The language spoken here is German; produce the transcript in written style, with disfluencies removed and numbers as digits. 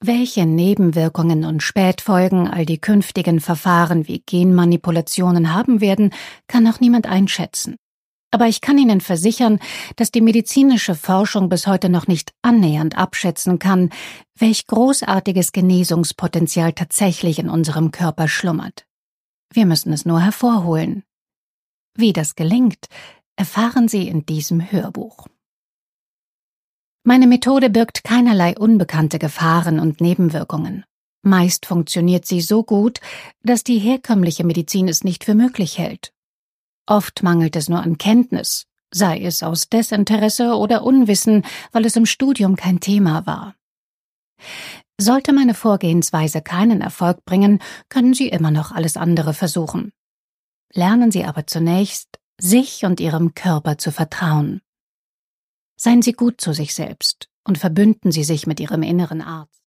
Welche Nebenwirkungen und Spätfolgen all die künftigen Verfahren wie Genmanipulationen haben werden, kann noch niemand einschätzen. Aber ich kann Ihnen versichern, dass die medizinische Forschung bis heute noch nicht annähernd abschätzen kann, welch großartiges Genesungspotenzial tatsächlich in unserem Körper schlummert. Wir müssen es nur hervorholen. Wie das gelingt, erfahren Sie in diesem Hörbuch. Meine Methode birgt keinerlei unbekannte Gefahren und Nebenwirkungen. Meist funktioniert sie so gut, dass die herkömmliche Medizin es nicht für möglich hält. Oft mangelt es nur an Kenntnis, sei es aus Desinteresse oder Unwissen, weil es im Studium kein Thema war. Sollte meine Vorgehensweise keinen Erfolg bringen, können Sie immer noch alles andere versuchen. Lernen Sie aber zunächst, sich und Ihrem Körper zu vertrauen. Seien Sie gut zu sich selbst und verbünden Sie sich mit Ihrem inneren Arzt.